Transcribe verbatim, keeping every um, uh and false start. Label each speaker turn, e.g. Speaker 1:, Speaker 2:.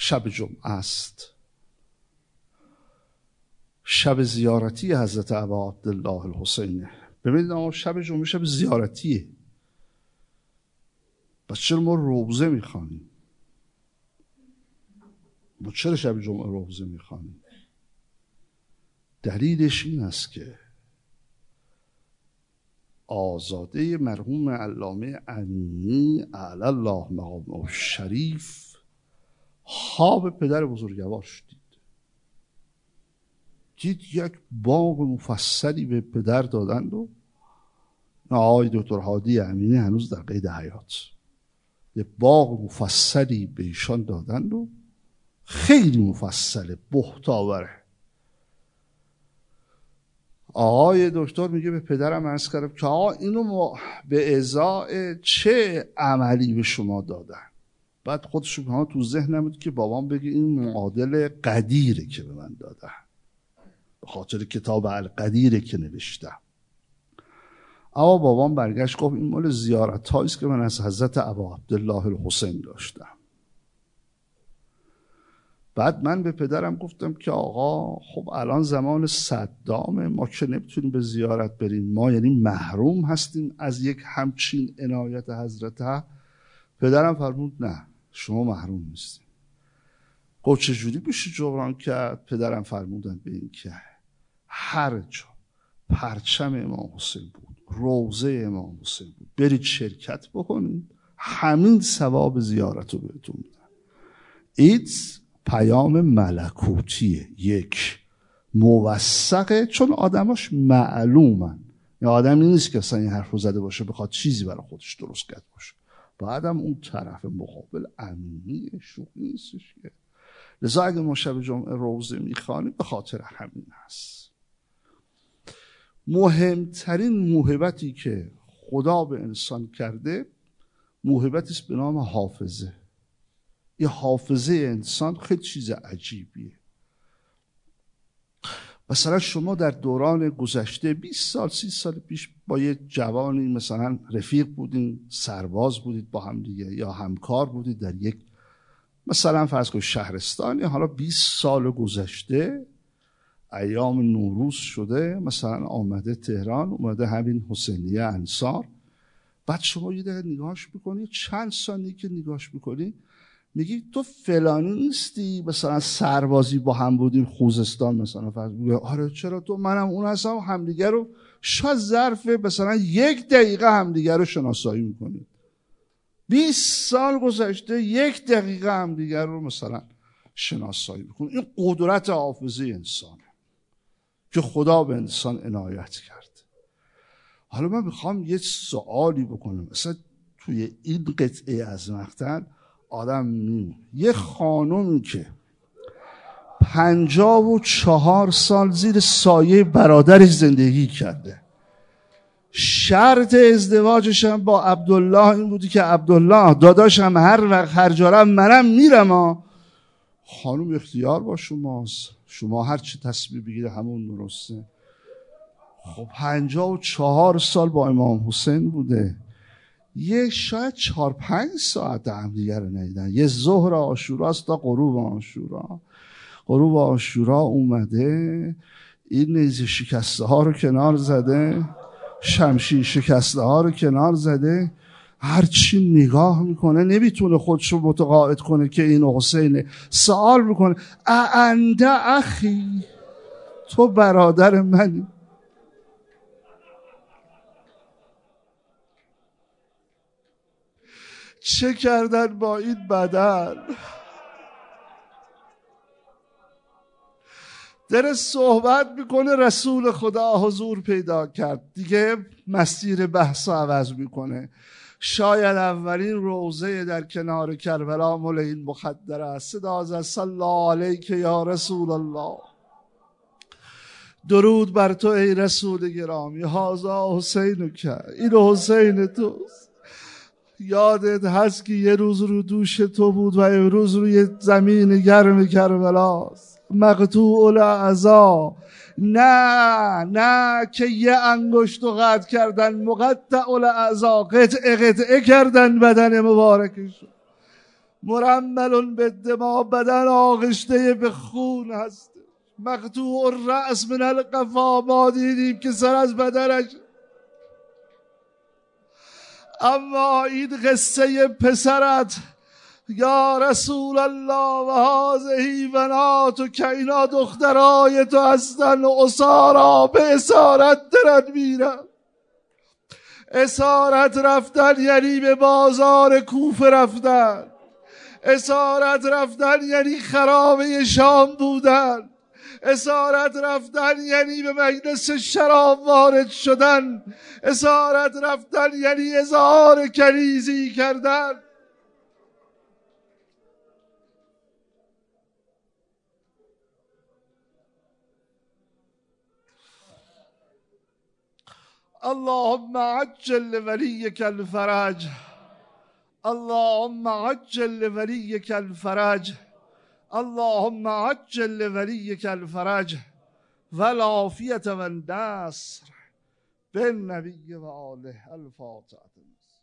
Speaker 1: شب جمعه است، شب زیارتی حضرت ابا عبدالله الحسین. ببینید شب جمعه شب زیارتیه، پس چرا ما روزه میخوانیم؟ ما چرا شب جمعه روزه میخوانیم؟ دلیلش این است که آزاده مرحوم علامه امینی اعلی الله مقامه شریف خواب پدر بزرگوارش دید. دید یک باغ مفصلی به پدر دادند و آقای دکتر هادی امینی هنوز در قید حیات، یک باغ مفصلی به ایشان دادند و خیلی مفصله، بهت آوره. آقای دکتر میگه به پدرم عرض کردم که آقا اینو ما به ازای چه عملی به شما دادن؟ بعد خودش ها تو ذهنم بود که بابام بگه این معادل قدیره که به من دادن، به خاطر کتاب القدیره که نوشتم. اما بابام برگشت گفت این مال زیارت هاییست که من از حضرت ابا عبدالله الحسین داشتم. بعد من به پدرم گفتم که آقا خب الان زمان صدامه، ما که نمیتونیم به زیارت بریم، ما یعنی محروم هستیم از یک همچین عنایت حضرت. پدرم فرمود نه شما محروم نیستیم. گفت چجوری بشه جبران کرد؟ پدرم فرمودن به این که هر جا پرچم امام حسین بود، روضه امام حسین بود، برید شرکت بکنید، همین ثواب زیارت رو بهتون میدن. ایت پیام ملکوتیه، یک موثقه، چون آدماش معلومن. یا آدمی نیست که اصلا این حرف رو زده باشه بخواد چیزی برای خودش درست کرده باشه. بعدم اون طرف مقابل امینی شوخی نیستش که. لذا اگه ما شب جمعه روزه میخوانیم به خاطر همین هست. مهمترین موهبتی که خدا به انسان کرده موهبتی است به نام حافظه. یه حافظه انسان خیلی چیز عجیبیه. مثلا شما در دوران گذشته بیست سال سی سال پیش با یه جوانی مثلا رفیق بودین، سرباز بودید با هم دیگه، یا همکار بودید در یک مثلا فرض کنید شهرستانی. حالا بیست سال گذشته، ایام نوروز شده، مثلا آمده تهران، اومده همین حسینیه انصار. بعد شما یه دقیقه نگاهش میکنی، چند ثانیه که نگاهش میکنی میگی تو فلانی نیستی مثلا سربازی با هم بودیم خوزستان مثلا فرض. آره چرا تو منم اون هستم، همدیگه رو شاید ظرف مثلا یک دقیقه همدیگه رو شناسایی میکنید. بیست سال گذشته یک دقیقه همدیگه رو مثلا شناسایی میکنید. این قدرت حافظه انسانه که خدا به انسان عنایت کرد. حالا من میخوام یه سوالی بکنم. مثلا توی این قطعه از مقتل آدم میمونه، یه خانومی که پنجاه و چهار سال زیر سایه برادرش زندگی کرده، شرط ازدواجش هم با عبدالله این بودی که عبدالله داداشم هر وقت هر جارم منم میرم ها. خانوم اختیار با شماست، شما هر چی تصمیم بگیره همون درسته. خب پنجاه و چهار سال با امام حسین بوده، یه شاید چهار پنج ساعت هم دیگر رو ندیدن. یه ظهر عاشوراست تا غروب عاشورا. غروب عاشورا اومده این نیزه شکسته ها رو کنار زده، شمشیر شکسته ها رو کنار زده، هرچی نگاه میکنه نمیتونه خودش رو متقاعد کنه که این حسینه. سوال میکنه اعنده اخی، تو برادر منی؟ چه کردن با این بدن؟ در صحبت میکنه رسول خدا حضور پیدا کرد، دیگه مسیر بحث عوض میکنه. شاید اولین روضه در کنار کربلا مال این مخدر است. صدا از صلی الله علیک یا رسول الله، درود بر تو ای رسول گرامی، هازا حسین که این حسین توست. یادت هست که یه روز رو دوش تو بود و امروز روی زمین گرم کربلاست، مقطوع الاعضا. نه نه که یه انگشت رو قطع کردن، مقطع الاعضا، قطعه قطعه کردن بدن مبارکش. مرمل به دما، بدن آغشته به خون هست، مقطوع الرأس من القفا، ما دیدیم که سر از بدنش. اما این قصه پسرت یا رسول الله و هذه بنات که اینا دخترای تو هستن و اسارا به اسارت درد میرن. اسارت رفتن یعنی به بازار کوفه رفتن، اسارت رفتن یعنی خرابه شام بودن، اسارت رفتن یعنی به مجلس شراب وارد شدن، اسارت رفتن یعنی اظهار کنیزی کردن. اللهم عجل لوليك الفرج، اللهم عجل لوليك الفرج، اللهم عجل لوليك الفرج والعافية والنصر بالنبي وآله. الفاتحة.